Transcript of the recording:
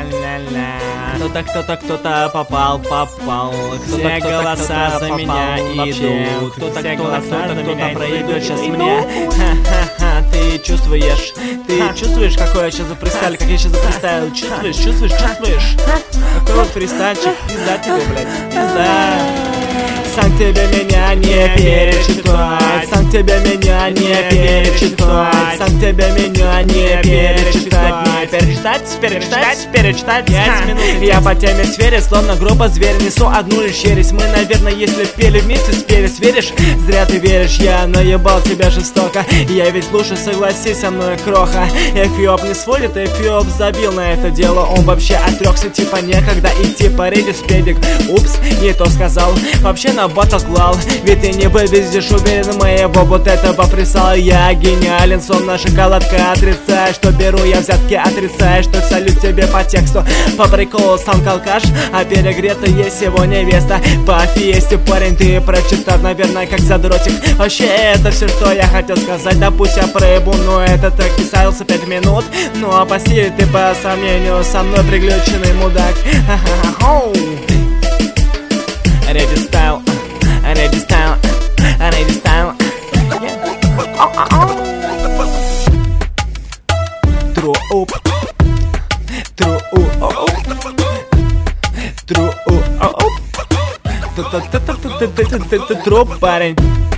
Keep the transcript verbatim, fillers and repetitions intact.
Кто-то, кто-то, кто-то попал, попал. Все голоса за меня идут. Кто-то, кто-то, кто-то, кто-то пройдет сейчас мне. Ха-ха-ха, ты чувствуешь? Ты чувствуешь, какой я сейчас запрыскали, как я сейчас запрыставил? Чувствуешь, чувствуешь, чувствуешь? Какой вот фристальчик, пизда тебе, блядь, пизда. Сам тебе меня не перечитать, сам тебе меня не перечитать, сам тебе меня не перечитать, не перечитать, перечитать, перечитать. Пять минут. Я по теме сфере, словно грубо зверь, несу одну лишь ересь. Мы, наверное, если пели вместе, спелись, веришь? Зря ты веришь, я наебал тебя жестоко. Я ведь лучше, согласись со мной, кроха. Эфиоп не сводит, Эфиоп забил на это дело. Он вообще отрекся, типа некогда идти по рейде с педик. Упс, не то сказал, вообще на ботах клал. Ведь ты не вывезешь, уверен, моего вот этого присала. Я гениален, словно шоколадка. Отрицаю, что беру я взятки, отрицаю, что салют тебе по тексту. По приколу сам алкаш, а перегрета есть его невеста. По фиесте, парень, ты прочитал, наверное, как задротик. Вообще, это все, что я хотел сказать. Да пусть я проебу, но это так писался пять минут. Ну а по силе ты по сомнению со мной приключенный мудак. Ready style, ready style, ready style. True up, true up, true up. True, парень.